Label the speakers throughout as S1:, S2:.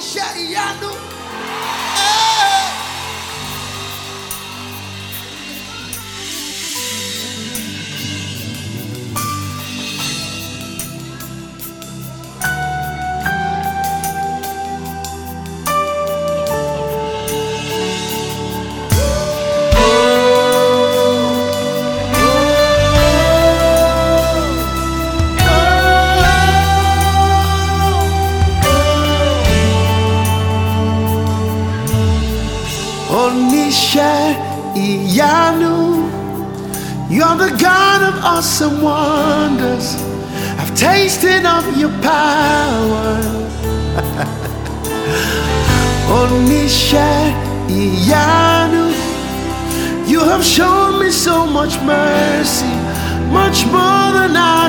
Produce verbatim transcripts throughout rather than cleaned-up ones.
S1: Shayanu. Onisha Iyanu, you're the God of awesome wonders. I've tasted of your power. Onisha Iyanu, you have shown me so much mercy, much more than I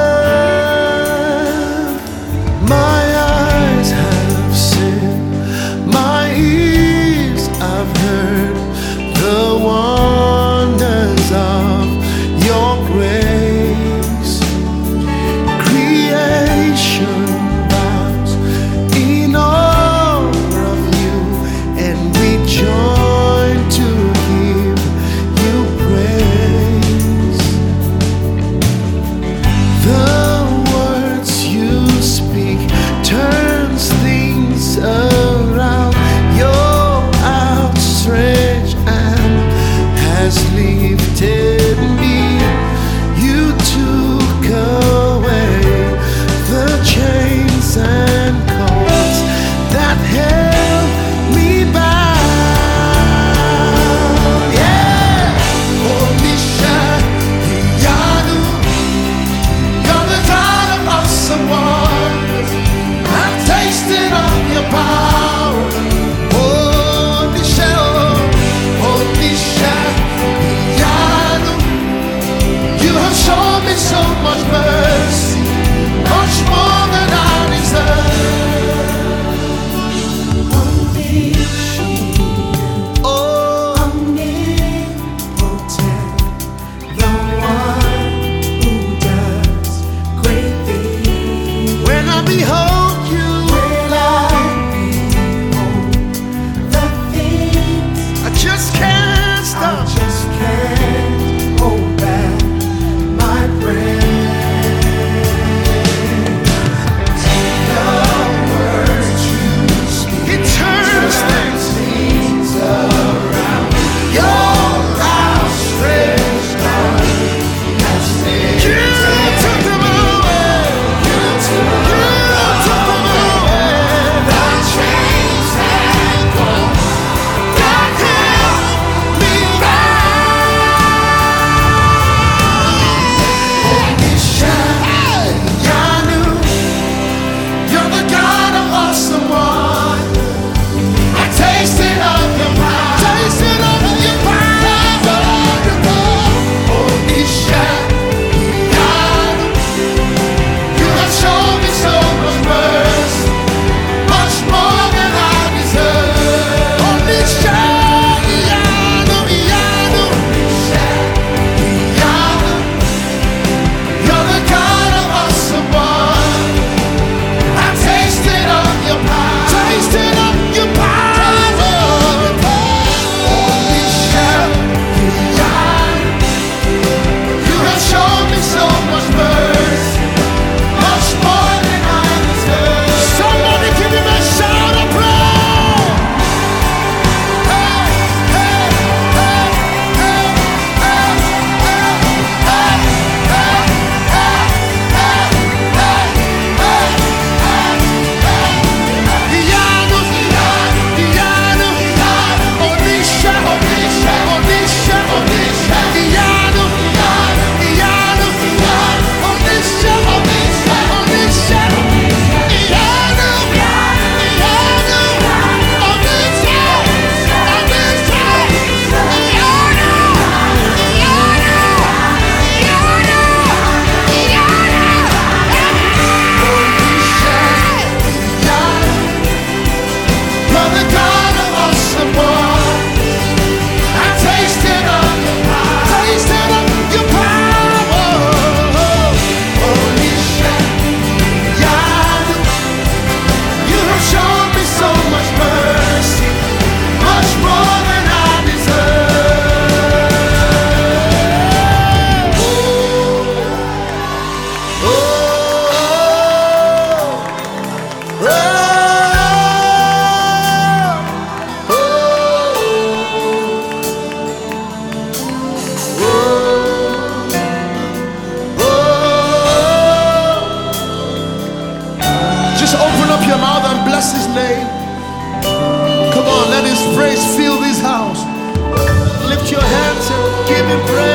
S1: deserve. My eyes have seen, my ears I've heard the wonders of your grace. Creation bows in awe of you, and we join to give you praise. The world up your mouth and bless his name. Come on, let his praise fill this house. Lift your hands and give him praise.